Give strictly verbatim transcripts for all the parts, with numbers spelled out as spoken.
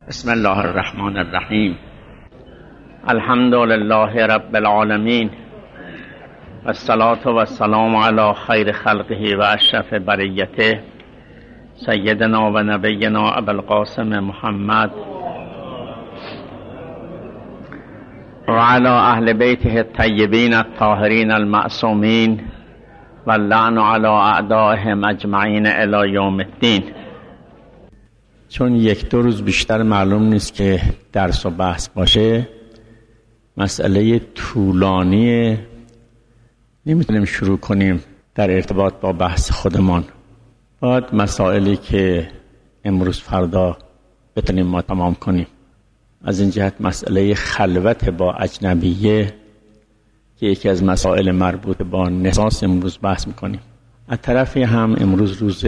بسم الله الرحمن الرحیم. الحمد لله رب العالمین و الصلاة و السلام علی خیر خلقه و اشرف بریته سیدنا و نبینا ابوالقاسم محمد و علی اهل بیته الطیبین الطاهرین المعصومین و اللعن علی اعدائهم اجمعین الی یوم الدین. چون یک دو روز بیشتر معلوم نیست که درس و بحث باشه، مسئله طولانی نمیتونیم شروع کنیم در ارتباط با بحث خودمان. باید مسائلی که امروز فردا بتونیم ما تمام کنیم. از این جهت مسئله خلوت با اجنبیه که یکی از مسائل مربوط با نساس امروز بحث میکنیم. از طرفی هم امروز روز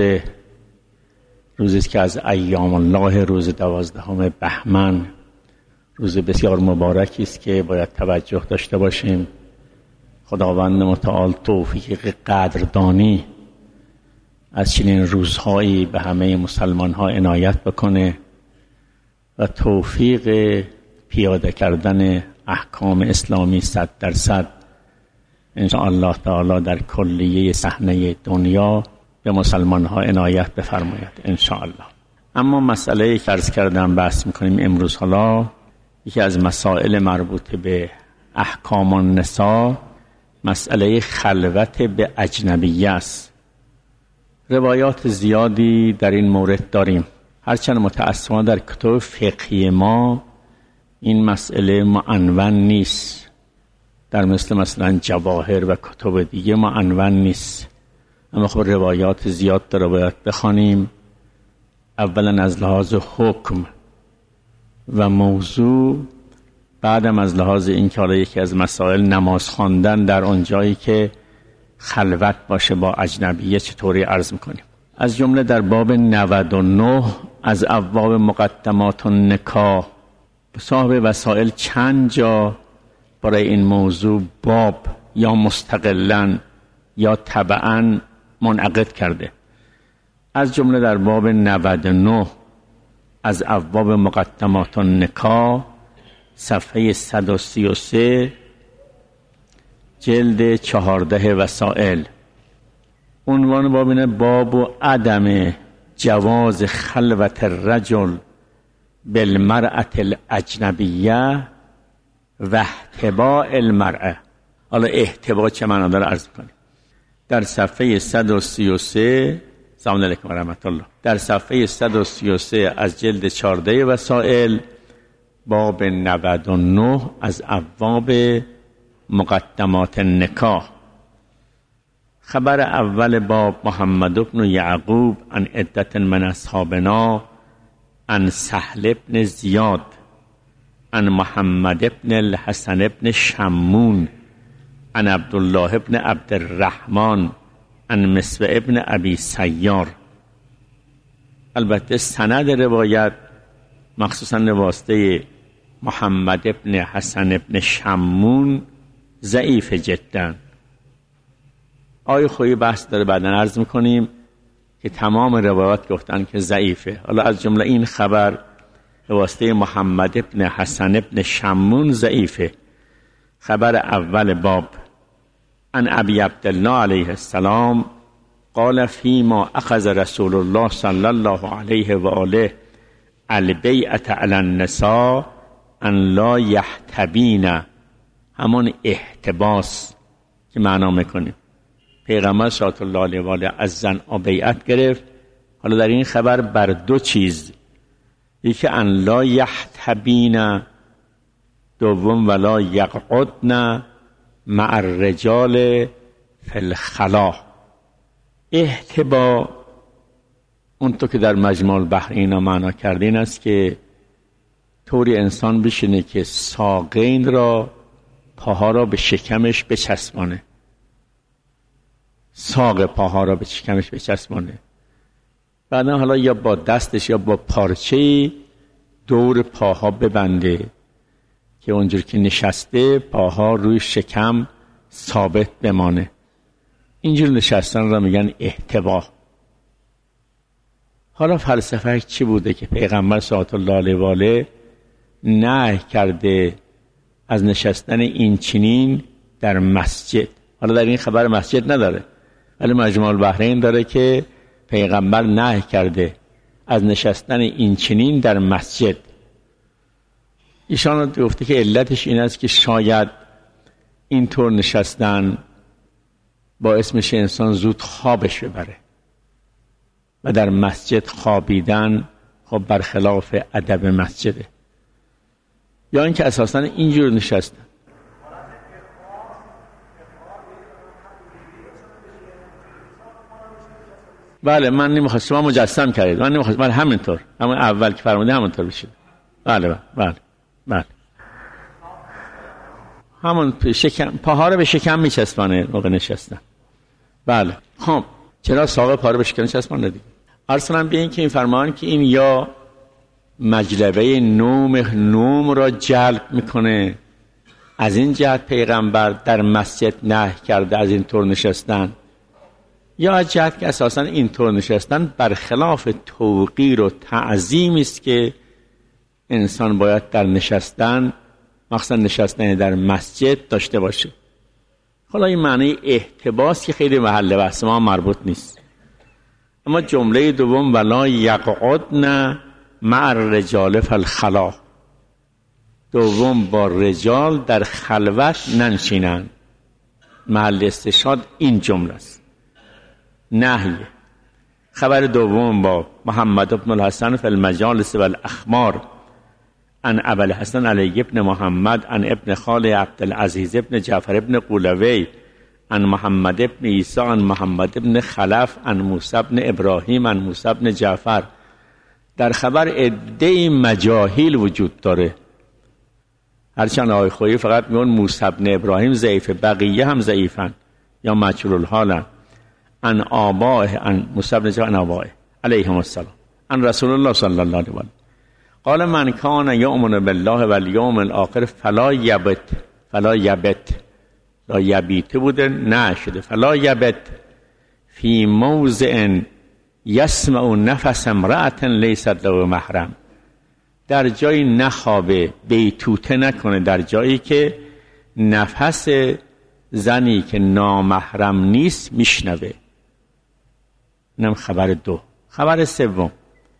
روزی است که از ایام الله، روز دوازدهم بهمن، روز بسیار مبارکی است که باید توجه داشته باشیم. خداوند متعال توفیق قدردانی از چنین روزهایی به همه مسلمان ها عنایت بکنه و توفیق پیاده کردن احکام اسلامی صد درصد ان شاء الله تعالی در کلیه صحنه دنیا به مسلمان ها عنایت بفرماید ان شاء الله. اما مسئله که عرض کردم بحث میکنیم امروز، حالا یکی از مسائل مربوط به احکام النساء مسئله خلوت به اجنبیه است. روایات زیادی در این مورد داریم، هرچند متأسفانه در کتب فقهی ما این مسئله معنون نیست، در مثل مثلا جواهر و کتب دیگه معنون نیست. اما خب روایات زیاد داره باید بخوانیم. اولا از لحاظ حکم و موضوع، بعدم از لحاظ این که حالا یکی از مسائل نماز خواندن در اونجایی که خلوت باشه با اجنبیه چطوری عرض میکنیم. از جمله در باب نود و نه از ابواب مقدمات النکاح صاحب وسائل چند جا برای این موضوع باب یا مستقلاً یا تبعاً منعقد کرده. از جمله در باب نود و نه از ابواب مقدمات النکاح صفحه صد و سی و سه جلد چهارده وسائل، عنوان باب اینه: باب و عدم جواز خلوت الرجل بالمرأة الاجنبیه و احتباء المرأة. حالا احتباء چه معنی داره عرض کنیم. در صفحه صد و سی و سه سلام علیکم و رحمت الله، در صفحه صد و سی و سه از جلد چهارده وسائل باب نود و نه از ابواب مقدمات النکاح. خبر اول باب: محمد بن یعقوب عن عدة من اصحابنا عن سهل بن زیاد عن محمد بن الحسن بن شمون عن عبدالله بن عبد الرحمن عن مسوع بن ابی سیار. البته سند روایت مخصوصا واسطه محمد بن حسن بن شمون ضعیف جدا. آیه خویی بحث داره بعداً عرض میکنیم که تمام روایات گفتن که ضعیفه. حالا از جمله این خبر واسطه محمد بن حسن بن شمون ضعیفه. خبر اول باب: عن ابی عبدالله علیه السلام قال فیما اخذ رسول الله صلی الله علیه و آله البیعة علی النساء ان لا یحتبین، همون احتباس که معنا میکنیم. پیغمبر صلی الله علیه و آله از زن بیعت گرفت. حالا در این خبر بر دو چیز: یکی ان لا یحتبین، دوم ولا یقعدن مع الرجال فی الخلا. احتبا اونطور که در مجموع البحرین معنا کردین است که طوری انسان بشینه که ساقین را، پاها را به شکمش بچسبانه، ساق پاها را به شکمش بچسبانه، بعدا حالا یا با دستش یا با پارچه دور پاها ببنده که اونجور که نشسته پاها روی شکم ثابت بمانه. اینجور نشستن را میگن احتبا. حالا فلسفه چی بوده که پیغمبر صلی الله علیه و آله نهی کرده از نشستن این چنین در مسجد؟ حالا در این خبر مسجد نداره، ولی مجموع البحرین داره که پیغمبر نهی کرده از نشستن این چنین در مسجد. ایشان گفته که علتش این است که شاید اینطور نشستن باعث میشه انسان زود خوابش ببره و در مسجد خوابیدن خب برخلاف ادب مسجده، یا اینکه اساساً اینجور نشستن. بله من نمیخواستم، شما مجسم کردید، من نمیخواستم، من همینطور همون اول که فرمودی همونطور بشید. بله بله بله بله همون شکم، پاها رو به شکم میچسبانه موقع نشستن. بله خب چرا ساق پا رو به شکم چسبانه دیگه؟ ارسلان بیاین که این فرمان که این یا مجلبه نوم نوم را جلب میکنه، از این جهت پیغمبر در مسجد نهی کرده از این طور نشستن، یا از جهت که اساساً این طور نشستن برخلاف توقیر و تعظیمی است که انسان باید در نشستن، مخصوصا نشستن در مسجد، داشته باشه. حالا این معنی احتباس که خیلی محل بحث ما مربوط نیست، اما جمله دوم ولا یقعدن مع الرجال فی الخلا، دوم با رجال در خلوت ننشینند، محل استشهاد این جمله است، نهی. خبر دوم با محمد بن الحسن فی المجالس والاخمار عن ابی الحسن علی ابن محمد عن ابن خال عبدالعزیز ابن جعفر ابن قولوی عن محمد ابن عیسی عن محمد ابن خلف عن موسی ابن ابراهیم عن موسی ابن جعفر. در خبر عده مجاهیل وجود داره، هرچند آقای خویی فقط میگن موسی ابن ابراهیم ضعیفه، بقیه هم ضعیفن یا مجهول الحالن. عن آبائه عن موسی ابن جعفر عن آبائه علیهم السلام عن رسول الله صلی الله علیه و آله قال من کان یؤمن بالله والیوم الاخر فلا یبت، فلا یبت، لا یبیت بوده نه شده، فلا یبت فی موضع یسمع نفس امرأة لیست له محرم، در جایی نخوابه، بیتوته نکنه در جایی که نفس زنی که نامحرم نیست میشنوه. اینم خبر دو. خبر سوم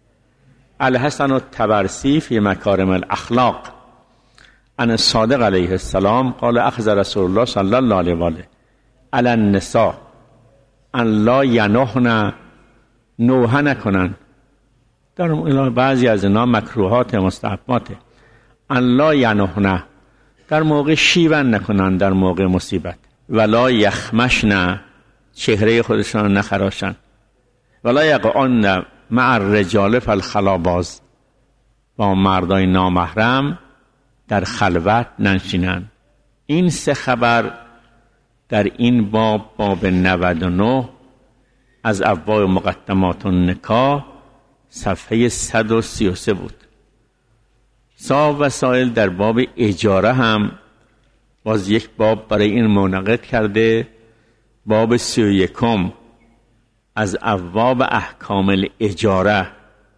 الحسن الطبرسی فی مکارم الاخلاق عن الصادق علیه السلام قال اخذ رسول الله صلی الله علیه و آله علی النساء ان لا ینحن، نوحه نکنن، در بعضی از اینا مکروهات مستحبات، ان لا ینحن، در موقع شیون نکنن، در موقع مصیبت، ولا یخمشن، چهره خودشان نخراشن، ولا یقعن مع الرجال فی الخلا، باز با مردای نامحرم در خلوت ننشینن. این سه خبر در این باب، باب نود و نه از ابواب مقدمات النکاح، صفحه صد و سی و سه بود. صاحب وسائل در باب اجاره هم باز یک باب برای این منعقد کرده، باب سی و یکم از ابواب احکام الاجاره،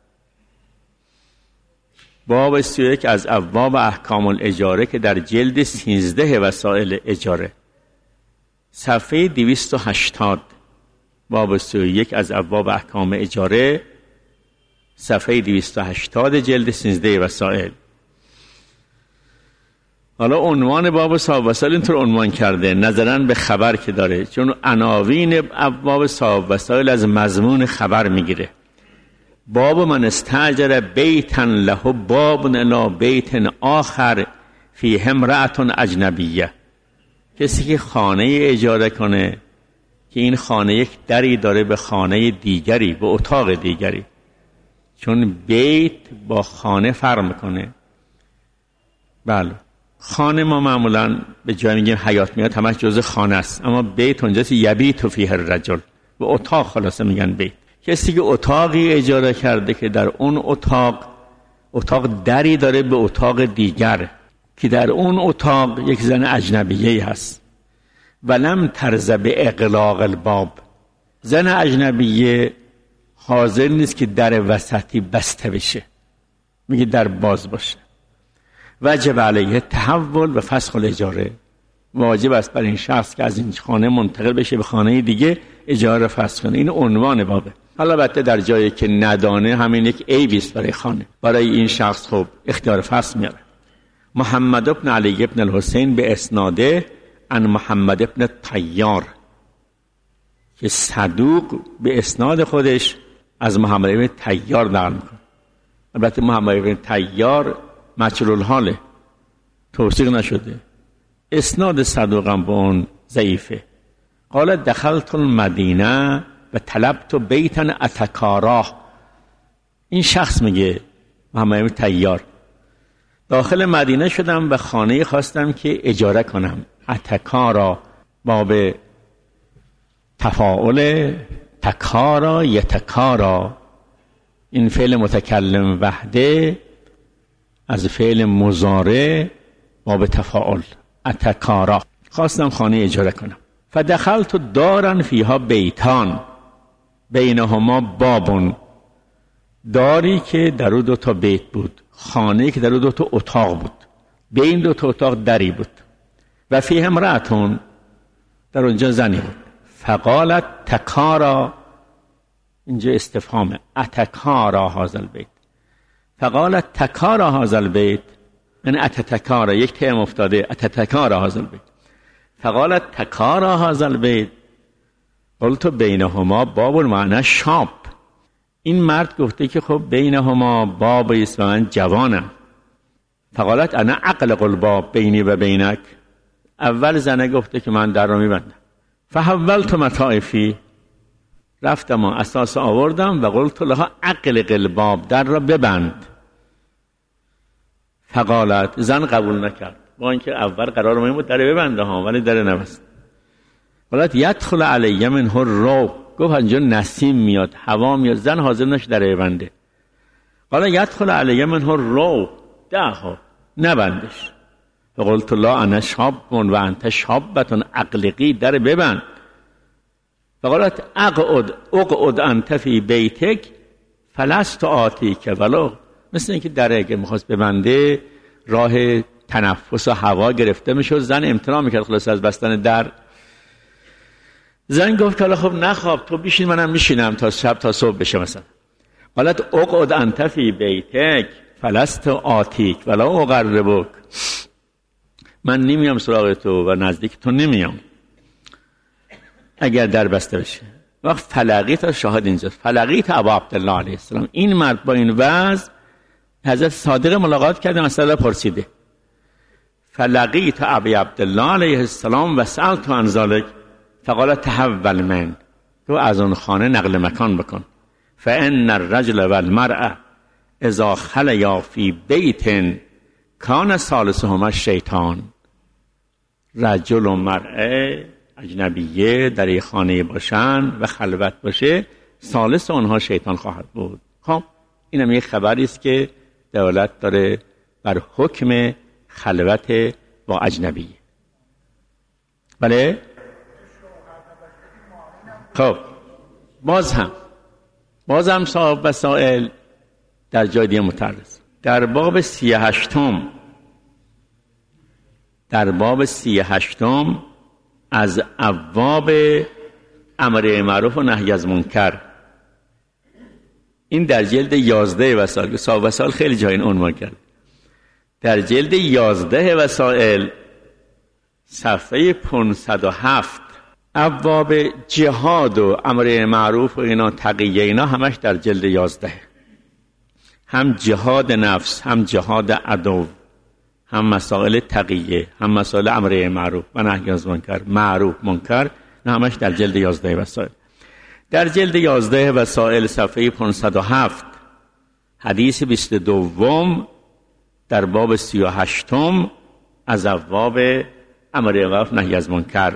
باب سی و یک از ابواب احکام الاجاره که در جلد سیزده وسائل اجاره، صفحه دویست و هشتاد، باب سی و یک از ابواب احکام اجاره، صفحه دویست و هشتاد جلد سیزده وسائل. حالا عنوان باب صاحب وسائل اینطور عنوان کرده نظرن به خبر که داره، چون عناوین ابواب صاحب وسائل از مضمون خبر میگیره. باب من استاجر بیتا له باب الی بیت آخر فیه امرأة اجنبیه، کسی که خانه اجاره کنه که این خانه یک دری داره به خانه دیگری، به اتاق دیگری، چون بیت با خانه فرق میکنه. بله خانه ما معمولا به جای میگیم حیات میاد، همش جزء خانه است، اما بیت اونجاست یبیت فیه الرجل، به اتاق خلاصه میگن بیت. کسی که اتاقی اجاره کرده که در اون اتاق اتاق دری داره به اتاق دیگر، که در اون اتاق یک زن اجنبیه هست، ولم ترضى به اغلاق الباب، زن اجنبیه حاضر نیست که در وسطی بسته بشه، میگه در باز باشه. وجب علیه تحول و فسخ الاجاره، واجب است بر این شخص که از این خانه منتقل بشه به خانه دیگه اجاره فسخ کنه. این عنوان بابه. حالا البته در جایی که ندانه همین یک عیبی است برای خانه، برای این شخص خب اختیار فسخ میاره. محمد ابن علی ابن الحسین به اسناده عن محمد ابن طیار که صدوق به اسناد خودش از محمد ابن طیار نقل میکنه. البته محمد ابن طیار مجهول الحاله، توثیق نشده، اسناد صدوقم به اون ضعیفه. قال دخلت المدینه و طلبت بیتا اتکارا. این شخص میگه محمد ابن طیار، داخل مدینه شدم و خانه خواستم که اجاره کنم. اتکارا باب تفاعل، تکارا یتکارا، این فعل متکلم وحده از فعل مضارع باب تفاعل. اتکارا، خواستم خانه اجاره کنم. فدخلت دارن فیها بیتان بینهما بابون، داری که در او دو تا بیت بود، خانه که در او دو تا اتاق بود، بین دو تا اتاق دری بود. و فیه امرأتون، در اونجا زنی بود. فقالت تکارا، اینجا استفهامه، اتکارا هذا البیت. فقالت تکارا هذا البیت، یعنی اتتکارا، یک تیم افتاده، اتتکارا هذا البیت. فقالت تکارا هذا البیت قلت بینهما باب معنی شاب. این مرد گفته که خب بینهما باب است و من جوانم. فقالت انا اغلق الباب بینی و بینک. اول زنه گفته که من در رو میبندم. فحولت متاعفی، رفتم و اساس آوردم و قلت لها اغلق الباب، در را ببند. فقالت، زن قبول نکرد، با اینکه اول قرار ما بود در ببنده ها، ولی در نبست. قالت یدخل علی منه الروح، گفت اینجا نسیم میاد، هوا میاد، زن حاضر نشد در ببنده. قال یدخل علی منه الروح، ده ها نبندش. فقلت لا انا شاب و انت شابتون، اقلقی، در ببند. فقالت اقعد اقعد انت فی بیتک فلست آتیک ولو، مثل اینکه در اگه میخواست ببنده راه تنفس و هوا گرفته میشد، زن امتناع میکرد خلاص از بستن در. زن گفت حالا خب نخواب، تو بشین منم میشینم تا شب تا صبح بشه مثلا. قالت اقعد انت فی بیتک فلست آتیک ولو اقربک، من نمیام سراغ تو و نزدیک تو نمیام اگر در بسته بشه. وقت فلقیت شاهد اینجاست، فلقیت ابا عبدالله علیه السلام. این مرد با این وضع حضرت صادق ملاقات کرده، مسئله پرسیده. فلقیت ابی عبدالله علیه السلام و سألت عن ذلک فقال تحول من، تو از اون خانه نقل مکان بکن. فان الرجل والمرأة اذا خلیا فی بیت کان ثالثهما الشیطان. رجل و مرأه اجنبیه در یک خانه باشن و خلوت باشه، ثالث اونها شیطان خواهد بود. خب اینم یک خبری است که دلالت داره بر حکم خلوت با اجنبیه. بله؟ خب باز هم باز هم صاحب وسائل در جای دیگه متعرض. در باب سی هشتم در باب سی هشتم از ابواب امر معروف و نهی از منکر، این در جلد یازده وسائل، صاحب وسائل خیلی جای این عنوان کرد. در جلد یازده وسائل صفحه پانصد و هفت ابواب جهاد و امر معروف و اینا تقیه اینا همش در جلد یازده، هم جهاد نفس، هم جهاد عدو، هم مسائل تقیه، هم مسائل امر معروف و نهی از منکر، معروف منکر، همش در جلد یازده وسائل. در جلد یازده وسائل صفحه پانصد و هفت حدیث بیست و دوم در باب سی و هشتم از ابواب امر معروف نهی از منکر.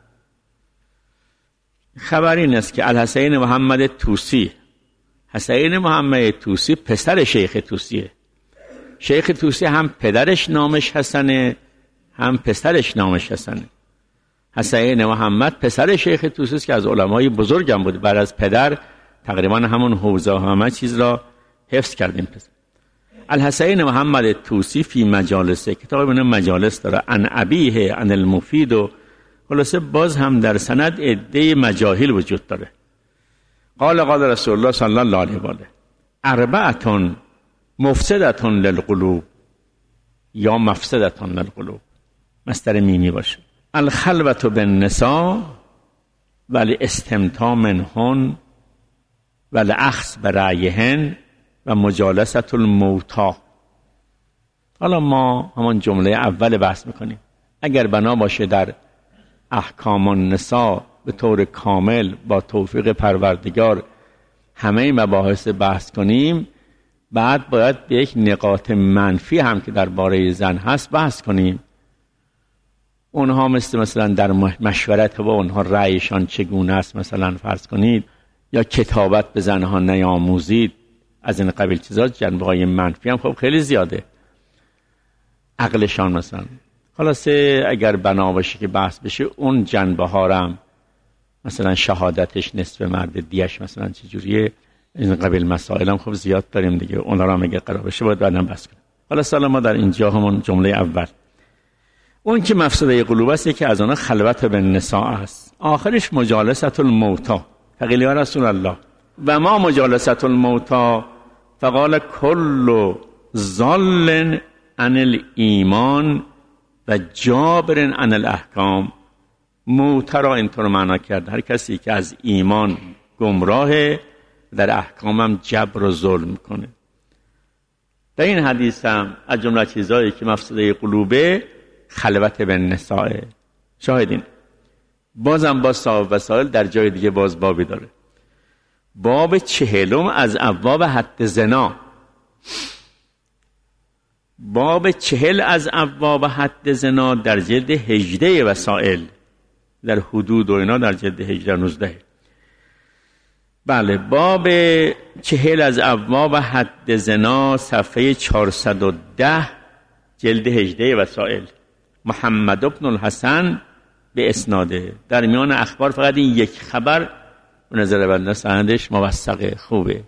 خبر این است که الحسین محمد طوسی، حسین محمد طوسی پسر شیخ طوسیه. شیخ طوسی هم پدرش نامش حسنه، هم پسرش نامش حسنه. حسین محمد پسر شیخ طوسی است که از علمای بزرگم بود، بعد از پدر تقریبا همون حوزه همه چیز را حفظ کردیم. پس الحسین محمد طوسی فی مجالسه، کتاب من مجالس داره، عن ابیه عن المفید، و خلاصه باز هم در سند عده مجاهیل وجود داره. قال قال رسول الله صلی الله علیه و آله اربعه مفسدة للقلوب یا مفسدة للقلوب، مصدر میمی باشه. الخلوة بالنساء والاستمتاع منهن والاخذ برأیهن و مجالسة الموتى. حالا ما همان جمله اول بحث میکنیم. اگر بنا باشه در احکام النساء به طور کامل با توفیق پروردگار همه مباحث بحث کنیم، بعد باید به یک نقاط منفی هم که درباره زن هست بحث کنیم. اونها مثل مثلا در مشورت با اونها رأیشان چگونه است، مثلا فرض کنید، یا کتابت به زنها نیاموزید، از این قبیل چیزا. جنبه‌های منفی هم خب خیلی زیاده. عقلشان مثلا، خلاصه اگر بنا باشه که بحث بشه اون جنبه ها هم، مثلا شهادتش نصف مرد، دیش مثلا چجوریه، این قبیل مسائل هم خب زیاد داریم دیگه. اون را هم اگر قرار بشه باید بعداً بحث کنیم. حالا سالا ما در اینجا همون جمله اول، اون که مفسده قلوب است که از آنها خلوت به نساء است، آخرش مجالسة الموتى. فقیل یا رسول الله و ما مجالسة الموتى؟ فقال کل ضال عن الایمان و جابر عن الاحکام. موتى را اینطور معنا کرد هر کسی که از ایمان گمراه، در احکام هم جبر و ظلم کنه. در این حدیث هم از جمله چیزایی که مفسده قلوبه خلوت به نساء. شاهدین بازم با صاحب وسائل در جای دیگه باز بابی داره، باب چهلم از ابواب حد زنا. باب چهل از ابواب حد زنا در جلد هجده وسائل، در حدود و اینا در جلد هجده نوزده. بله، باب چهل از ابواب حد زنا صفحه چهارصد و ده جلد هجده وسائل. محمد ابن الحسن به اسناده. در میان اخبار فقط این یک خبر به نظر بنده سندش موثق خوبه.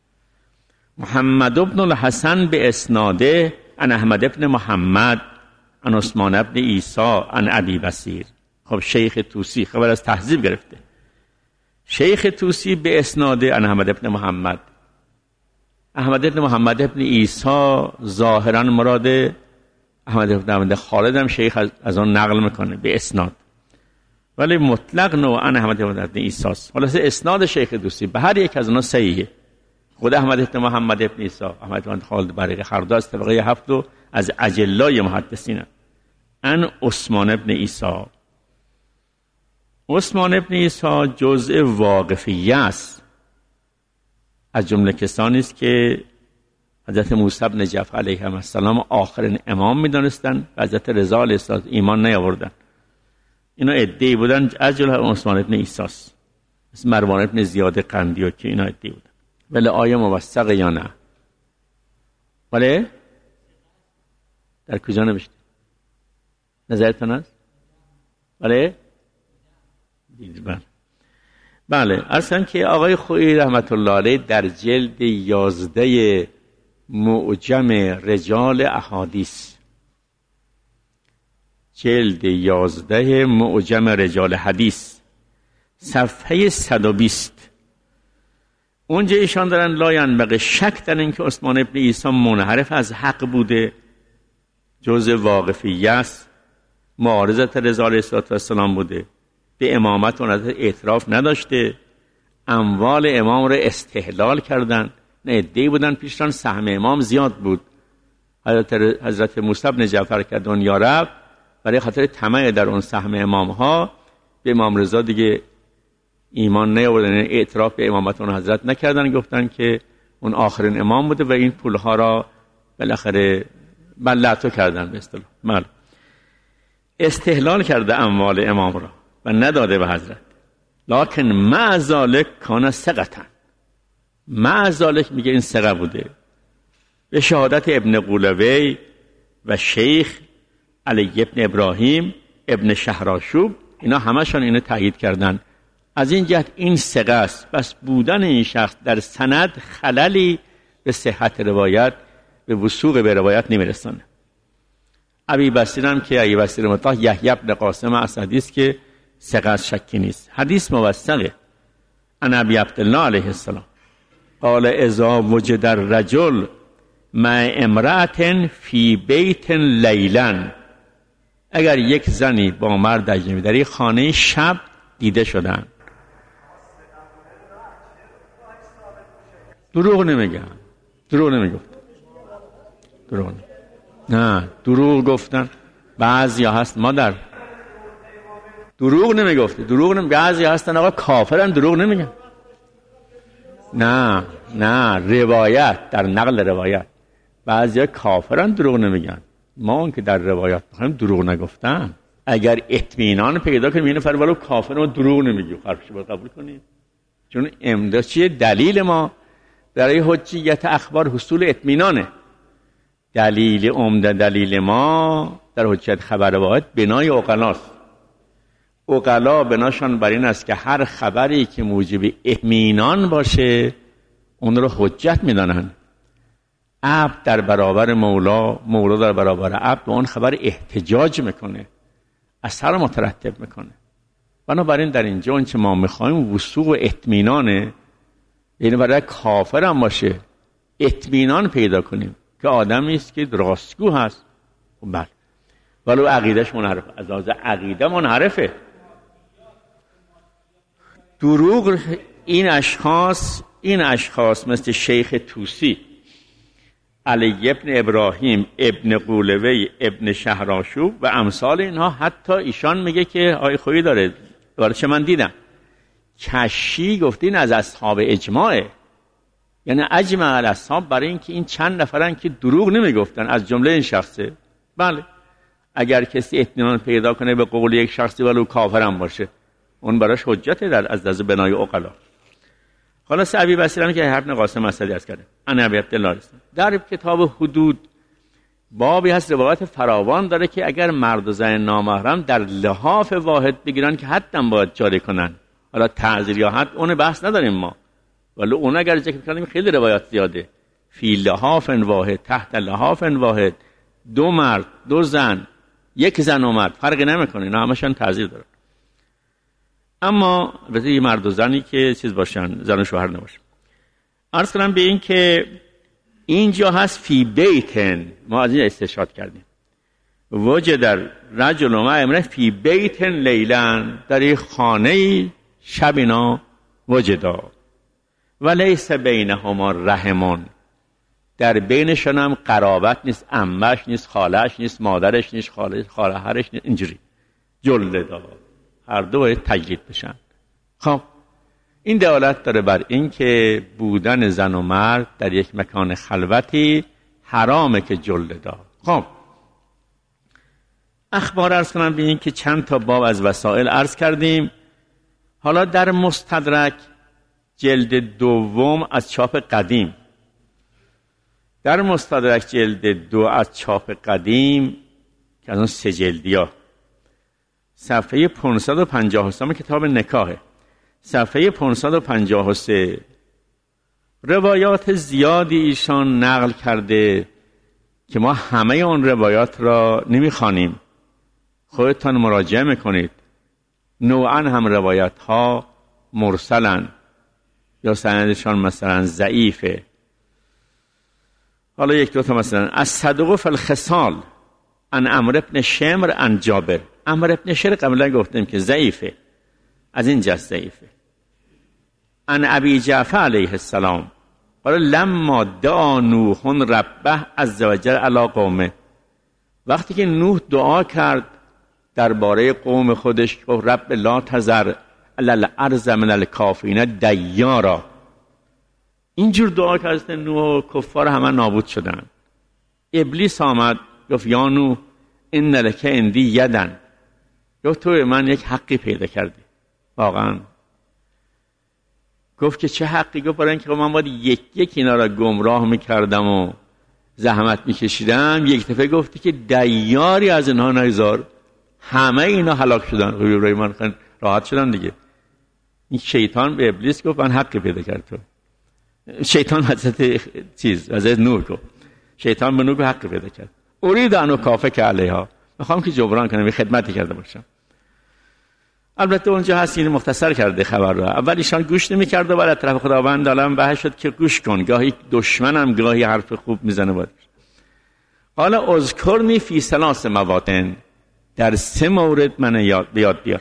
محمد ابن الحسن به اسناده عن احمد ابن محمد عن عثمان ابن عیسی عن ابی بصیر. خب شیخ طوسی خبر از تهذیب گرفته. شیخ طوسی به اسناده عن احمد ابن محمد. احمد ابن محمد ابن عیسی ظاهرا مراد احمد ابن خالد هم شیخ از, از آن نقل میکنه به اسناد، ولی مطلق نوعا احمد ابن عیسی است. خلاصه اسناد شیخ طوسی به هر یک از اونها صحیحه. خود احمد ابن محمد ابن عیسی، احمد ابن خالد برقی، هر دو از طبقه هفت و از اجلای محدثین. ان عثمان ابن عیسی. عثمان ابن عیسی جزء واقفیه است، از جمله کسانی است که حضرت موسی بن جعفر علیه السلام آخرین امام می‌دانستند و حضرت رضا علیه السلام ایمان نیاوردند. اینا عده‌ای بودن، از جمله عثمان ابن عیسی است، مثل مروان ابن زیاد قندی و که اینا عده‌ای بودن. ولی آیا موثق یا نه؟ ولی در کجا نوشته؟ نظرتون است؟ ولی بله بله اصلا که آقای خویی رحمت الله علیه در جلد یازده معجم رجال احادیث، جلد یازده معجم رجال حدیث صفحه صد و بیست، اونجا ایشان دارن لا ینبغی شک در این که عثمان ابن عیسی منحرف از حق بوده، جزء واقفیه است، معارضت رضا علیه السلام بوده، به امامت اون اعتراف نداشته، اموال امام رو استحلال کردن. نه عده‌ای بودن پیشتان سهم امام زیاد بود، حضرت حضرت موسی بن جعفر که دنیا رفت برای خاطر طمع در اون سهم امام ها به امام رضا دیگه ایمان نیاوردن، اعتراف به امامت اون حضرت نکردن، گفتن که اون آخرین امام بوده و این پولها را بالاخره بلعتو کردن، به اصطلاح مال استحلال کرده اموال امام را و نداده به حضرت. لکن مع ذلک کان ثقةً، مع ذلک میگه این ثقه بوده. به شهادت ابن قولوی و شیخ علی ابن ابراهیم ابن شهرآشوب، اینا همشون اینو تایید کردن از این جهت این ثقه است. بس بودن این شخص در سند خللی به صحت روایت، به وثوق به روایت نمیرسانه. ابی بصیر هم که ابی بصیر مطاع یحیی بن قاسم اسدی است که ثقه است، شکی نیست. حدیث موثقه. ان ابی عبدالله علیه السلام قال اذا وجد الرجل مع امرأة فی بیت لیلا، اگر یک زنی با مرد اجنبی در یک خانه شب دیده شدن، دروغ نمیگن، دروغ نمیگفت، دروغ نمیگن. نه دروغ گفتن. بعضی ها هست مادر دروغ نمیگفته، دروغ نمی بعضی هستن آقا کافرن دروغ نمیگن. نه نه روایت، در نقل روایت بعضی ها کافرن دروغ نمیگن. ما اون که در روایت بخوایم دروغ نگفتن، اگر اطمینان پیدا کنیم این نفر ولو کافر ما دروغ نمیگیم، حرفش رو قبول کنید. چون امدا چیه؟ دلیل ما برای حجیت اخبار حصول اطمینانه. دلیل عمده دلیل ما در حجیت خبر واحد بنای عقلاست. عقلا بناشان بر این است که هر خبری که موجب اطمینان باشه اون رو حجت میدانن. عبد در برابر مولا، مولا در برابر عبد به اون خبر احتجاج میکنه، اثر مترتب میکنه. بنابراین در اینجا اون چه ما میخوایم وثوق و اطمینانه. یعنی برای کافر هم باشه اطمینان پیدا کنیم که آدمی است که راستگو هست. بله ولو عقیدهش منحرفه، از لحاظ عقیده منحرفه. دروغ این اشخاص این اشخاص مثل شیخ توسی، علی ابن ابراهیم ابن قولوی ابن شهرآشوب و امثال اینها، حتی ایشان میگه که آی خویی داره برای چه من دیدم کشی گفتین از اصحاب اجماعه، یعنی اجماع الاصحاب برای اینکه این چند نفرن که دروغ نمیگفتن از جمله این شخصه. بله اگر کسی اطمینان پیدا کنه به قول یک شخصی ولو کافر هم باشه اون براش حجته در از از بنای عقلا. خلاص ابی بصیر هم که ابن قاسم اسدی از کرده ان ابی عبدالله در کتاب حدود بابی هست روایت فراوان داره که اگر مرد و زن نامحرم در لحاف واحد بگیرن که حتما باید جاری کنن. حالا تعزیر یا حد اون بحث نداریم ما، ولی اون اگر ذکر کنیم خیلی روایات زیاده. فی لحاف واحد، تحت لحاف واحد، دو مرد دو زن، یک زن و مرد فرقی نمیکنه، اینا همشون تعزیر دارن. اما بذاری مرد و زنی که چیز باشن، زن و شوهر نباشن. عرض کنم به این که اینجا هست فی بیتن، ما از این استشهاد کردیم. وجه در رجل و امرأة فی بیتن لیلن، در یک خانه شبینا وجدا و لیس بینهما رحمون، در بینشان هم قرابت نیست، عمش نیست، خالش نیست، مادرش نیست، خواهرش نیست، اینجوری جلدا، هر دو باید تجلید بشن. خب این دلالت داره بر این که بودن زن و مرد در یک مکان خلوتی حرامه که جلدا. خب اخبار عرض کنم به این که چند تا باب از وسائل عرض کردیم. حالا در مستدرک جلد دوم از چاپ قدیم، در مستدرک جلد دو از چاپ قدیم که از اون سه جلدی ها، صفحه پانصد و پنجاه و سه کتاب نکاحه، صفحه پانصد و پنجاه و سه روایات زیادی ایشان نقل کرده که ما همه اون روایات را نمیخوانیم، خودتان مراجعه میکنید. نوعا هم روایت ها مرسلن یا سندشان مثلا ضعیفه. حالا یک دو تا مثلا از صدوق فی الخصال ان عمرو بن شمر ان جابر. عمرو بن شمر قبلا گفتیم که ضعیفه، از این جهت ضعیفه. ان ابی جعفر علیه السلام قال لما دعا نوح ربه عز وجل علی قومه، وقتی که نوح دعا کرد درباره قوم خودش گفت رب لا تذر علی الارض من الکافرین دیارا، اینجور دعا کرد است نوح و کفار همه نابود شدن. ابلیس آمد گفت یا نوح ان لک عندی یدن، گفت تو من یک حقی پیدا کردی. واقعا گفت که چه حقی؟ گفت برای اینکه من باید یک یک اینا را گمراه میکردم و زحمت میکشیدم، یک دفعه گفتی که دیاری از اینها نگذار، همه اینا هلاک شدن. روی من راحت شدن دیگه. این شیطان به ابلیس گفت من حقی پیدا کرد تو. شیطان حضرت چیز حضرت نوح گفت، شیطان به نوح حقی پیدا کرد. اريد ان اکافئ علیها، میخوام که جبران کنم، خدمتی کرده باشم. البته اونجا هست این مختصر کرده خبر رو. اول ایشان گوش نمی‌کرد و بعد از طرف خداوند عالم وحی شد که گوش کن، گاهی دشمنم گاهی حرف خوب میزنه بود. حالا اذکرنی فی ثلاث مواطن، در سه مورد من یاد بیاد بیار.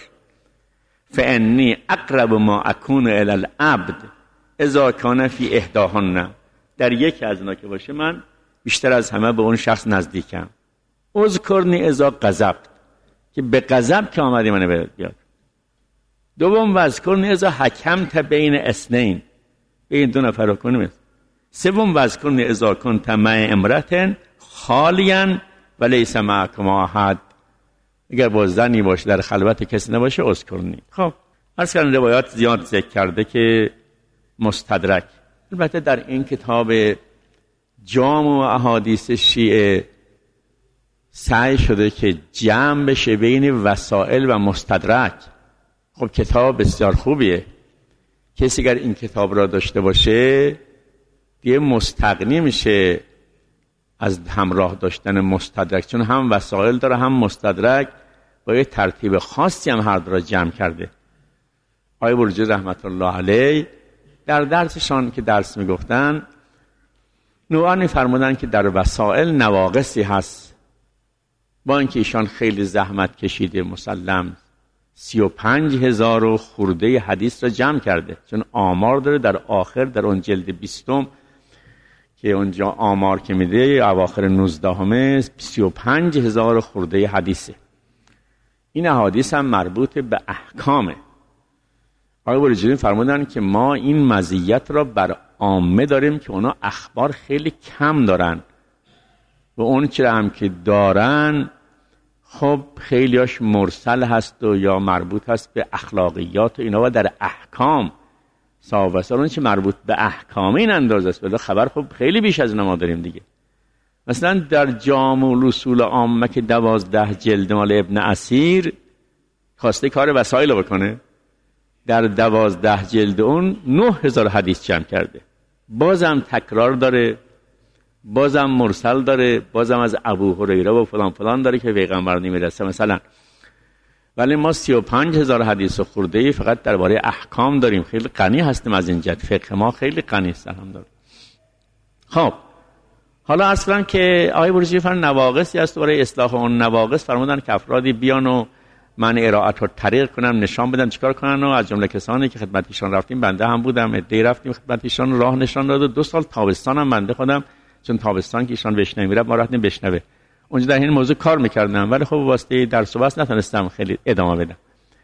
فانی اقرب ما اکون الی العبد اذا کان فی احداهن، در یکی از اینا که باشه من بیشتر از همه به اون شخص نزدیکم. اذکرنی اذا غضبت، که به غضب که آمدی منو بیاد. دوم وذکرنی اذا حکمت بین اثنین، بین دو نفر رو کنیم. سوم وذکرنی اذا کنت مع امرأة خالیا و لیس معکما احد، اگر با زنی باشه در خلوت کسی نباشه اذکرنی. خب عرض کردم روایات زیاد ذکر کرده که مستدرک. البته در این کتاب جامع احادیث شیعه سعی شده که جمع بشه بین وسائل و مستدرک. خب کتاب بسیار خوبیه، کسی اگر این کتاب را داشته باشه دیگه مستغنی میشه از همراه داشتن مستدرک، چون هم وسائل داره هم مستدرک، با یه ترتیب خاصی هم هر دو را جمع کرده. آقای برجی رحمت الله علیه در درسشان که درس میگفتن نوعانی فرمودن که در وسائل نواقصی هست، با اینکه ایشان خیلی زحمت کشیده، مسلم سی و پنج هزار و خورده حدیث را جمع کرده، چون آمار داره در آخر در اون جلد بیستم که اونجا آمار که میده اواخر نوزدهمه سی و پنج هزار خورده حدیثه. این احادیث هم مربوط به احکامه. آقای بروجردی فرمودن که ما این مزیت را بر عامه داریم که اونا اخبار خیلی کم دارن و اون چرا هم که دارن خب خیلیاش مرسل هست و یا مربوط هست به اخلاقیات و اینا و در احکام ساوسار اون چه مربوط به احکام این اندازه است. ولی خبر خب خیلی بیش از ما داریم دیگه. مثلا در جامع الاصول عامه که دوازده جلد مال ابن اسیر خواسته کار وسایل بکنه، در دوازده جلد اون نه هزار حدیث جمع کرده، بازم تکرار داره، بازم مرسل داره، بازم از ابو هریره و فلان فلان داره که پیغمبر نمیرسه مثلا. ولی ما سی و پنج هزار حدیث خورده فقط درباره احکام داریم. خیلی غنی هستیم از این جهت، فقه ما خیلی غنی است الحمدلله. خب حالا عرض کنم که آقای بروجردی فرمودن نواقصی است، برای اصلاح اون نواقص فرمودن که افرادی بیان و من ارائت و طریق کنم، نشان بدم چیکار کنن. و از جمله کسانی که خدمت ایشان رفتیم، بنده هم بودم، عده‌ای رفتیم خدمت ایشان، راه نشان داد. دو سال تابستان هم بنده خودم، چون تابستان که ایشان بشنوه میره ما رفتیم بشنوه، اونجا در این موضوع کار میکردم، ولی خب واسطه درس و بحث نتونستم خیلی ادامه بدم.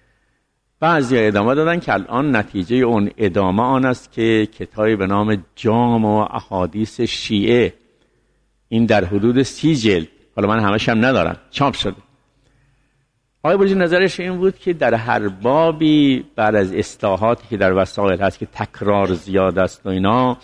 بعضی ادامه دادن که الان نتیجه اون ادامه آن است که کتابی به نام جامع احادیث شیعه، این در حدود سی جلد، حالا من همش هم ندارم، چاپ شده. آقای بروجردی نظرش این بود که در هر بابی بعد از اصلاحاتی که در وسائل هست که تکرار زیاد است و اینا،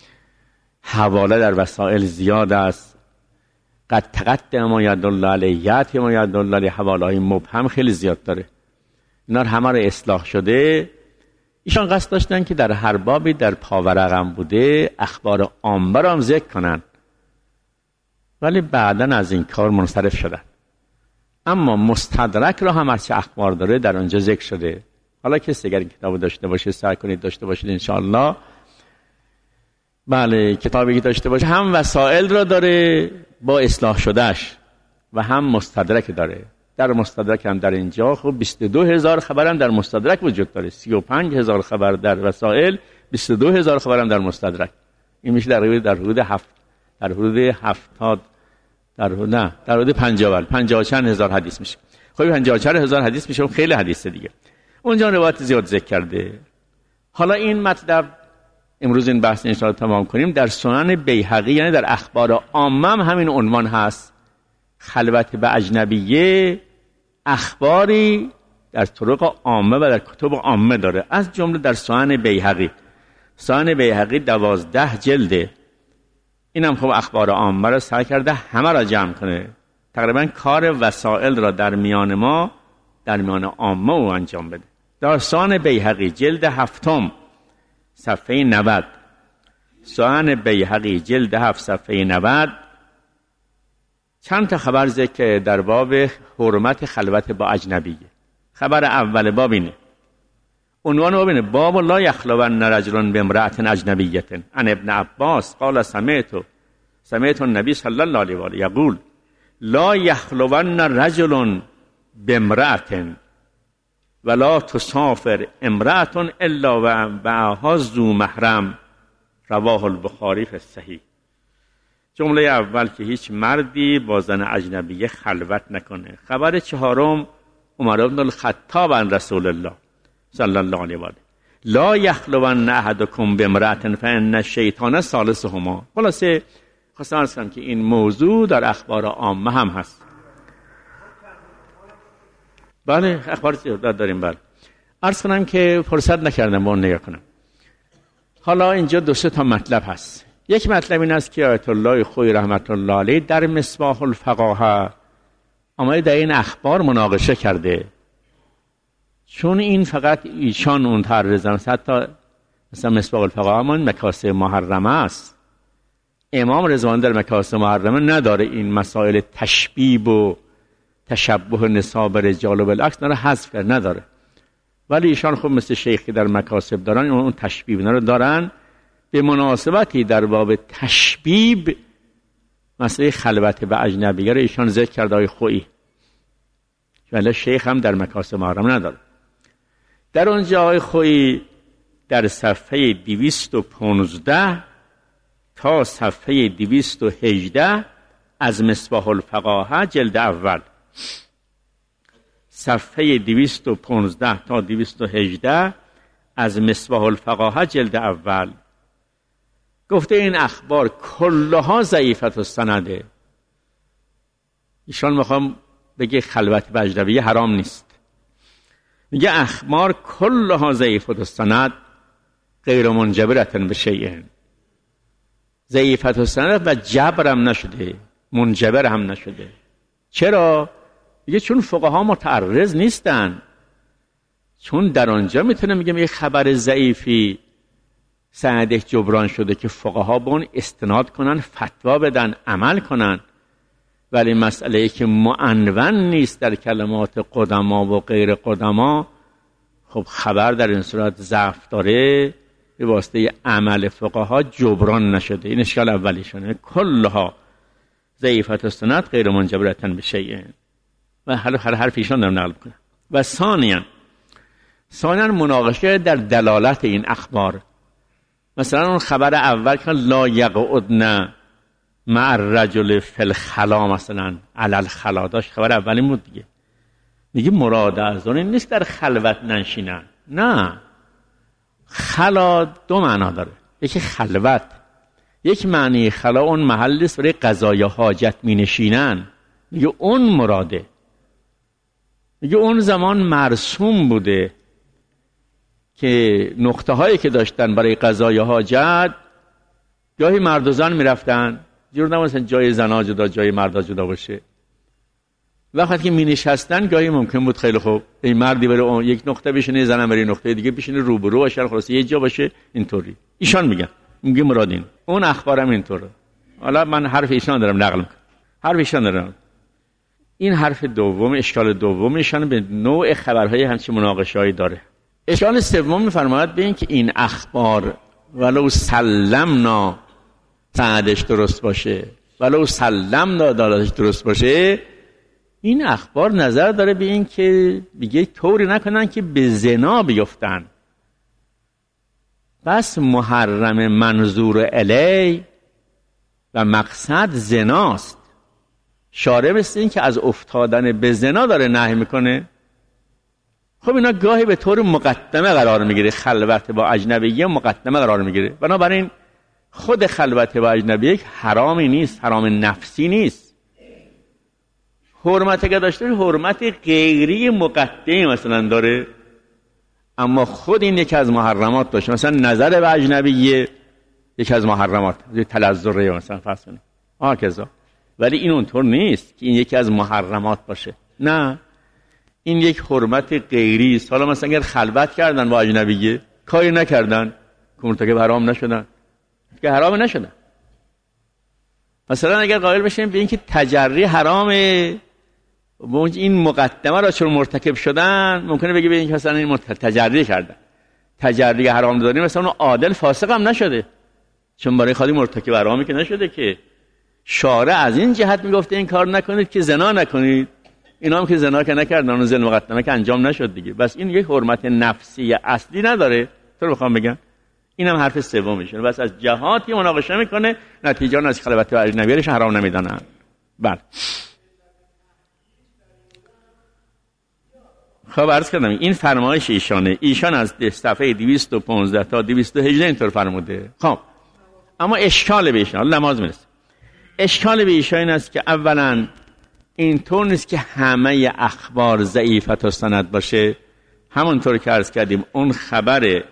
حواله در وسائل زیاد است، قد تقدم ما یدل علیه یأتی ما یدل علیه، حواله های مبهم خیلی زیاد داره. اینا همه رو اصلاح شده. ایشان قصد داشتن که در هر بابی در پاورقم بوده اخبار عامه را هم ذکر کنن، ولی بعداً از این کار منصرف شدن. اما مستدرک را هم هرچه اخبار داره در اونجا ذکر شده. حالا کسی اگر این کتاب داشته باشه سعی کنید داشته باشید انشاءالله. بله کتابی که داشته باشه هم وسائل را داره با اصلاح شدهش و هم مستدرک داره. در مستدرک هم در اینجا خب بیست و دو هزار خبر هم در مستدرک وجود داره، سی و پنج هزار خبر در وسائل، بیست و دو هزار خبر هم در مستدرک. این میشه در حدود در حدود هفت در حدود هفتاد در حدود نه در حدود پنجاه پنجاه چند هزار حدیث میشه. خب پنجاه چند هزار حدیث میشه، خیلی حدیث دیگه. اونجا روایت زیاد ذکر کرده. حالا این مطلب امروز این بحث ان شاءالله تمام کنیم. در سنن بیهقی یعنی در اخبار عامه هم همین عنوان هست، خلوت به اجنبیه اخباری در طرق عامه و در کتب عامه داره، از جمله در سنن بیهقی. سنن بیهقی دوازده جلده، اینم خب اخبار عامه را سعی کرده همه را جمع کنه، تقریبا کار وسائل را در میان ما در میان عامه او انجام بده. داستان بیهقی جلد هفتم صفحه نود. سنن بیهقی جلد هفت صفحه نود چند تا خبر ذکر در باب حرمت خلوت با اجنبیه. خبر اول باب اینه، عنوان باب اینه: باب لا یخلون رجل بامرأة اجنبیة عن ابن عباس قال سمعت سمعت النبی صلی الله علیه و آله یقول لا یخلون رجل بامرأة ولا تسافر امرأة الا و معها ذو محرم. رواه البخاری فی الصحیح. جمله اول که هیچ مردی با زن اجنبیه خلوت نکنه. خبر چهارم، عمر بن الخطاب عن رسول الله صلی الله علیه و آله لا یخلون احدکم بامرأة فان الشیطان ثالثهما. خلاصه خواستم عرض کنم که این موضوع در اخبار عامه هم هست. بله اخبار زیاد داریم. بله عرض کنم که فرصت نکردم با اون نگاه کنم. حالا اینجا دو سه تا مطلب هست. یک مطلب این است که آیت الله خویی رحمت الله علیه در مصباح الفقاهه آمده در این اخبار مناقشه کرده، چون این فقط ایشان اون تعرضن، حتی مثلا مصباح الفقاهه اما مکاسب محرمه است. امام رضوانی در مکاسب محرمه نداره این مسائل تشبیب و تشبه نساء به رجال و بالعکس نره حذف کرد، نداره. ولی ایشان خب مثل شیخی در مکاسب دارن اون تشبیب رو دارن. به مناسبتی در باب تشبیب مسئله خلوت به اجنبیه رو ایشان ذکر کرده های خویی، ولی شیخ هم در مکاسب محرم نداره. در اونجا های خویی در صفحه دویست و پانزده تا صفحه دویست و هجده از مصباح الفقاهه جلد اول، صفحه دویست و پانزده تا دویست و هجده از مصباح الفقاهه جلد اول گفته این اخبار کلها ضعیفت و سنده. ایشان میخوام بگه خلوت به اجنبیه حرام نیست، میگه اخبار کلها ضعیفت و سند غیر منجبرتن به شیء. ضعیفت و سند و جبر هم نشده، منجبر هم نشده. چرا؟ میگه چون فقها متعرض نیستن، چون در آنجا میتونه میگه یه خبر ضعیفی سندش جبران شده که فقها به اون استناد کنن، فتوا بدن، عمل کنن. ولی مسئله که معنون نیست در کلمات قدما و غیر قدما، خب خبر در این صورت ضعف داره، به واسطه عمل فقها جبران نشده. این اشکال اولیشونه، کلها ضعیفت السند غیر منجبرتن به شیء. و هر هر حرف ایشان دارم نقل کنم. و ثانیاً ثانیاً مناقشه در دلالت این اخبار. مثلا اون خبر اول که لا یقعدن مع الرجل فی الخلا، مثلا علی الخلا داشت، خبر اولی بود دیگه. میگه مراد از اون این نیست در خلوت ننشینن، نه. خلا دو معنا داره، یکی خلوت، یک معنی خلا اون محلی است برای قضای حاجت می نشینن، میگه اون مراده. میگه اون زمان مرسوم بوده که نقطه هایی که داشتن برای قضای حاجت گاهی مرد و زن میرفتن، جور نمونستن جای زنها جدا جای مردا جدا باشه. وقتی که می نشستن گاهی ممکن بود خیلی خوب این مردی بره اون یک نقطه بشینه، زنم بره نقطه دیگه بشینه، روبرو باشه، خلاص یه جا باشه. اینطوری ایشان میگن، میگه مراد این. اون اخبارم اینطوره. حالا من حرف ایشان دارم نقل میکنم، حرف ایشان دارم. این حرف دوم، اشکال دوم ایشان به نوع خبرهای همچین مناقشه‌ای داره. اشکال سوم میفرماید به این که این اخبار ولو سلمنا سندش درست باشه، ولو سلمنا دلالتش درست باشه، این اخبار نظر داره به این که میگه طوری نکنن که به زنا بیفتن. بس محرم منظور الی و مقصد زناست. شارع مثل این که از افتادن به زنا داره نهی میکنه. خب اینا گاهی به طور مقدمه قرار میگیره، خلوت با اجنبیه مقدمه قرار میگیره. بنابراین خود خلوت با اجنبیه یک حرامی نیست، حرام نفسی نیست. حرمت که داشته حرمت غیری مقدمه مثلا داره، اما خود این یکی از محرمات داشته. مثلا نظر به اجنبیه یکی از محرمات، تلذذ مثلا فرض کنید آ کذا. ولی این اونطور نیست که این یکی از محرمات باشه، نه. این یک حرمت غیری است. حالا مثلا اگر خلوت کردن با اجنبیه، کاری نکردن که مرتکب حرام نشدن، که حرام نشدن. مثلا اگر قائل بشیم به اینکه تجری حرامه، این مقدمه را چون مرتکب شدن، ممکنه بگی به اینکه مثلا این تجری کردن، تجری حرام داریم، مثلا اون عادل فاسق هم نشده، چون برای خودی مرتکب حرامی که نشده که. شارع از این جهت میگفته این کار نکنید که زنا نکنید، اینا هم که زنا که نکردن، اون زنا مقدمه که انجام نشد دیگه. بس این یک حرمت نفسی اصلی نداره. تو رو بخوام بگم اینم حرف سومشه. بس از جهاتی مناقشه میکنه، نتیجه اون از خلوت با اجنبیش حرام نمیدونن. بله خب عرض کردم این فرمایش ایشانه. ایشان از صفحه دویست و پانزده تا دویست و هجده اینطور فرموده. خب اما اشکال به ایشان، نماز میرسه. اشکال به ایشان این است که اولا اینطور نیست که همه اخبار ضعیفت و سند باشه. همونطور که عرض کردیم اون خبر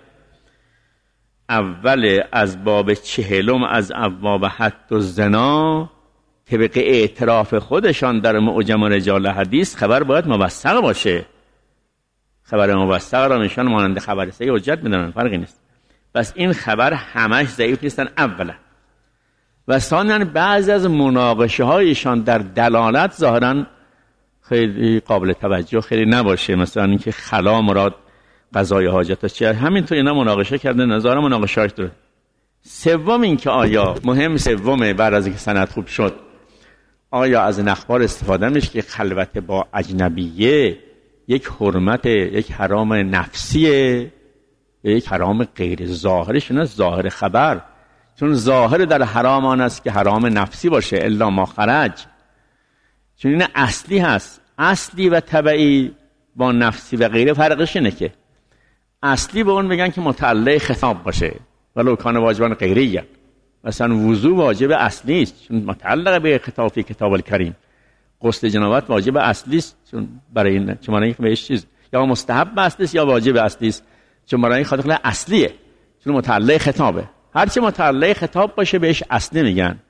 اول از باب چهلم از ابواب حد و زنا طبق اعتراف خودشان در معجم رجال حدیث خبر باید موثق باشه. خبر موثق را میشن مانند خبر صحیح حجت میدونن، فرقی نیست. بس این خبر همش ضعیف نیستن اولا. و ثانیاً بعضی از مناقشه هایشان در دلالت ظاهراً خیلی قابل توجه خیلی نباشه. مثلا اینکه خلا مراد قضای حاجت است، چیه همینطور اینا مناقشه کرده، نظر مناقشه‌اش داره. سوم این که آیا مهم سومه بعد از اینکه سند خوب شد، آیا از این اخبار استفاده میشه که خلوت با اجنبیه یک حرمت، یک حرام نفسیه یا یک حرام غیر ظاهرش؟ نه، ظاهر خبر، چون ظاهر در حرام آن است که حرام نفسی باشه الا ما خرج، چون این اصلی هست. اصلی و تبعی با نفسی و غیره فرقش اینه که اصلی به اون میگن که متعلق خطاب باشه ولو کان واجبان غیریه. مثلا وضو واجب اصلی است چون متعلق به خطاب کتاب الکریم. غسل جنابت واجب اصلی است چون برای این چون برای بهش چیز یا مستحب اصلی است یا واجب اصلی است چون برای خاطر اصلیه، چون متعلق خطابه. هر چی متعلق خطاب باشه بهش اصلی میگن،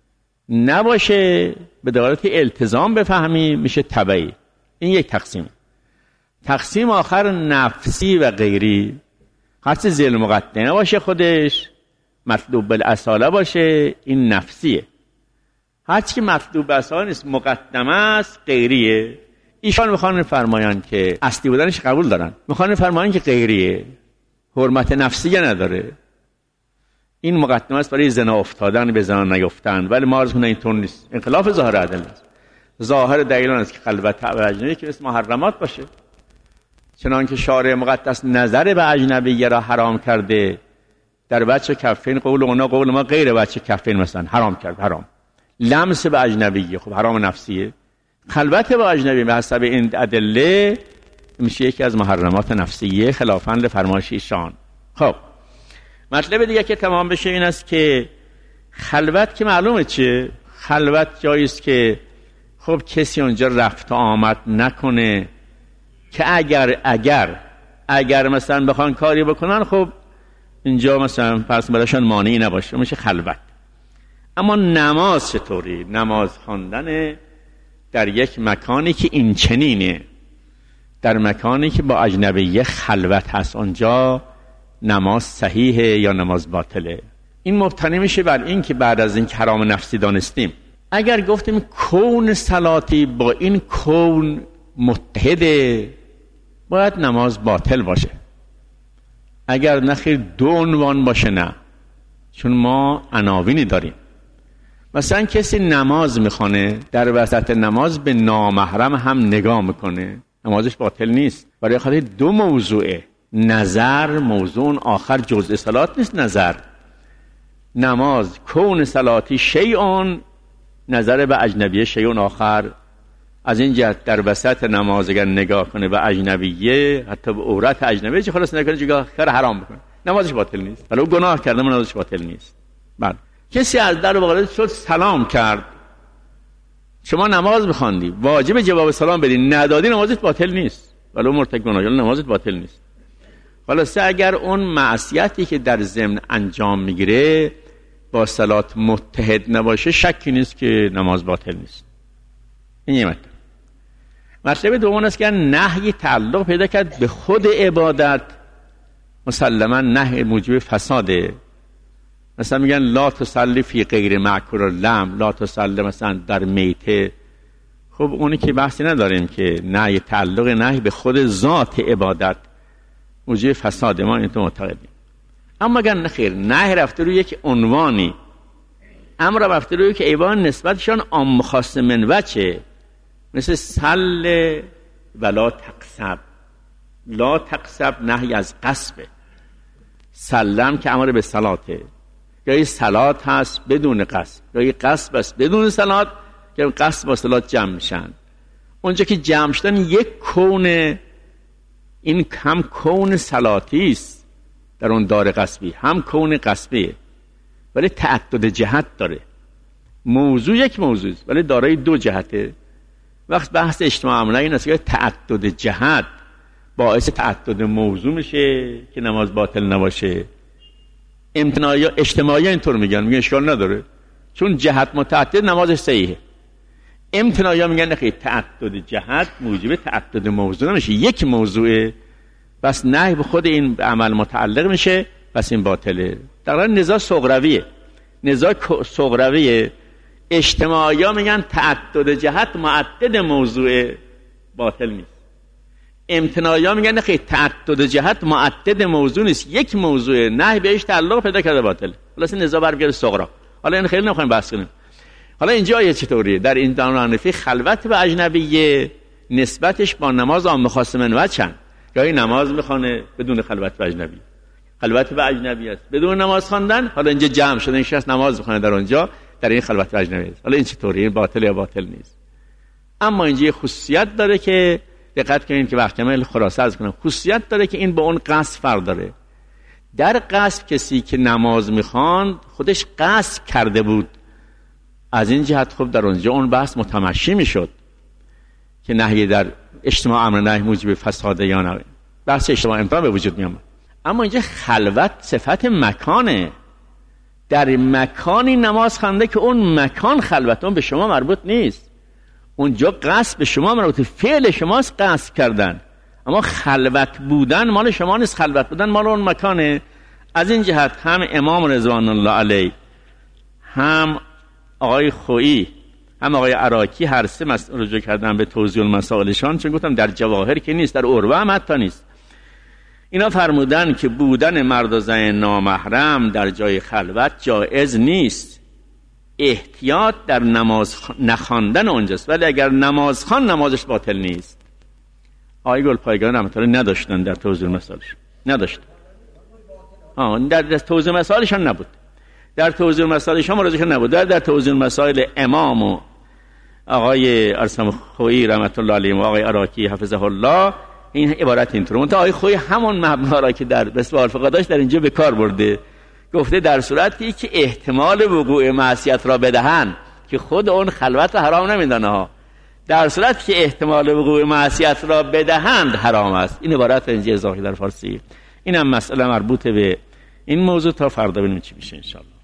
نباشه به دلالت التزام بفهمی میشه تبعی. این یک تقسیم. تقسیم آخر نفسی و غیری، هر چی ذیل مقدمه باشه خودش مطلوب بالاصاله باشه این نفسیه. هر چی که مطلوب بالاصاله نیست مقدمه است غیریه. ایشان میخوان فرمایان که اصلی بودنش قبول دارن، میخوان فرمایان که غیریه، حرمت نفسی نداره. این مقدمه است برای زنا افتادن به زنا نیفتن، ولی ما عرض کنیم اینطور نیست. انخلاف ظاهر عدل است. ظاهر دلیل است که خلوت با اجنبی که اسم محرمات باشه، چنانکه شارع مقدس نظر به اجنبی را حرام کرده. در بچه کفین قول اونا قول ما غیر بچه کفین مثلا حرام کرد. حرام لمس به اجنبی خب حرام نفسیه. خلوت با اجنبی به حسب این ادله میشه یکی از محرمات نفسیه خلافاً لفرمایش ایشان. خب مطلب دیگه که تمام بشه این است که خلوت که معلومه چه، خلوت جایی است که خب کسی اونجا رفت و آمد نکنه که اگر اگر اگر مثلا بخوان کاری بکنن خب اینجا مثلا فرض براشون مانعی نباشه، میشه خلوت. اما نماز چطوری؟ نماز خواندن در یک مکانی که این چنینه، در مکانی که با اجنبیه خلوت هست، اونجا نماز صحیحه یا نماز باطله؟ این مبتنی میشه بر این که بعد از این حرام نفسی دانستیم، اگر گفتیم کون صلاتی با این کون متحده باید نماز باطل باشه. اگر نخیر دو عنوان باشه نه، چون ما عناوینی داریم. مثلا کسی نماز میخونه، در وسط نماز به نامحرم هم نگاه میکنه، نمازش باطل نیست. برای خاطر دو موضوعه، نظر موضوع آخر جزء صلات نیست. نظر نماز کون صلاتی شیعون، نظر به اجنبیه شیعون آخر. از این جهت در وسط نماز اگر نگاه کنه به اجنبیه، حتی به عورت اجنبیه چه خلاص نکنه جگاه کار حرام بکنه، نمازش باطل نیست. ولی او گناه کرده نمازش باطل نیست. بعد کسی از در وارد شد سلام کرد، شما نماز بخواندی واجب جواب سلام بدی، ندادی نمازت باطل نیست، ولی او مرتکب گناه نمازت باطل نیست. خلاصه اگر اون معصیتی که در ضمن انجام میگیره با صلات متحد نباشه، شکی نیست که نماز باطل نیست. این یه مطلب. مطلب دوم است که نهی تعلق پیدا کرد به خود عبادت، مسلما نهی موجب فساده. مثلا میگن لا تصلی فی غیر معکول اللحم، لا تصلی مثلا در میته. خب اونی که بحثی نداریم که نهی تعلق نهی به خود ذات عبادت موجب فساده، ما این تو معتقدیم. اما اگر نخیر نهی رفته روی یک عنوانی، امر رفته روی که ایوان نسبتشان عام خاص من وجه، مثل سل ولا تقصب. لا تقصب نهی از قصبه، سلم که امر به صلاته. گاهی صلات هست بدون قصب، گاهی قصب است بدون صلات که قصب با صلات جمع میشن. اونجا که جمع شدن یک کون، این هم کون صلاتی است در اون دار قصبی، هم کون قصبیه، ولی تعدد جهت داره. موضوع یک موضوع است ولی دارای دو جهته. وقت بحث اجتماع عمله این است که تعدد جهت باعث تعدد موضوع میشه که نماز باطل نباشه. امتناعی اجتماعی اینطور میگن، میگن اشکال نداره چون جهت متعدد نمازش صحیحه. امتناعی میگن نخیر، تعدد جهت موجب تعدد موضوع نمیشه، یک موضوعه بس نهی به خود این عمل متعلق میشه، بس این باطله. در واقع نزاع صغرویه، نزاع صغرویه. اجتماعی ها میگن تعدد جهت معدد موضوع، باطل نیست. امتناعی ها میگن نخیر، تعدد جهت معدد موضوع نیست، یک موضوع نهی بهش تعلق پیدا کرده، باطل. خلاص نزاع برمیگرده صغرا. حالا این خیلی نمیخوایم بحث کنیم. حالا اینجا آیه چطوریه؟ در این دانو حنفی خلوت به اجنبیه نسبتش با نماز عام خاص من وجهن. گاهی نماز میخوانه بدون خلوت به اجنبی، خلوت به اجنبی است بدون نماز خواندن. حالا اینجا جمع شده این شخص نماز میخوانه در اونجا، در این خلوت به اجنبی است. حالا این چطوریه؟ این باطل یا باطل نیست؟ اما اینجا یه خصوصیت داره که دقت کنین که وقت کامل خلاصه از کنم. خصوصیت داره که این با اون قصد فرق داره. در قصد کسی که نماز میخواند خودش قصد کرده بود، از این جهت خب در اونجا اون بحث متمشی میشد که نهی در اجتماع امر نهی موجب فساد یا نه، بحث اجتماع امتناع به وجود میامد. اما اینجا خلوت صفت مکانه، در مکانی نماز خوانده که اون مکان خلوت، اون به شما مربوط نیست. اونجا قصد به شما مربوط، فعل شماست قصد کردن، اما خلوت بودن مال شما نیست، خلوت بودن مال اون مکانه. از این جهت هم امام رضوان الله علیه، هم آقای خویی، هم آقای عراقی هر سه رجوع کردن به توضیح المسائلشان، چون گفتم در جواهر که نیست، در عروه هم حتی نیست. اینا فرمودن که بودن مرد و زن نامحرم در جای خلوت جایز نیست، احتیاط در نماز نخواندن اونجاست، ولی اگر نماز خوان نمازش باطل نیست. آقای گلپایگان رحمت الله نداشتن در توضیح مسائلشون، نداشتن. آه در, در توضیح مسائلشون نبود، در توضیح مسائل شما راجعش نبود. در, در توضیح مسائل امام و آقای ارسم خویی رحمت الله علیه و آقای عراقی حفظه الله این عبارت اینطوره. منتها آقای خویی همون مبنا را که در بسوال فقه داشت در اینجا به کار برده، گفته در صورتی که احتمال وقوع معصیت را بدهن، که خود اون خلوت را حرام نمیدانه ها، در صورتی که احتمال وقوع معصیت را بدهند حرام است. این عبارت اینجا اضافه در فارسی. اینم مسئله مربوط به این موضوع. تا فردا ببینیم چی میشه ان شاء الله.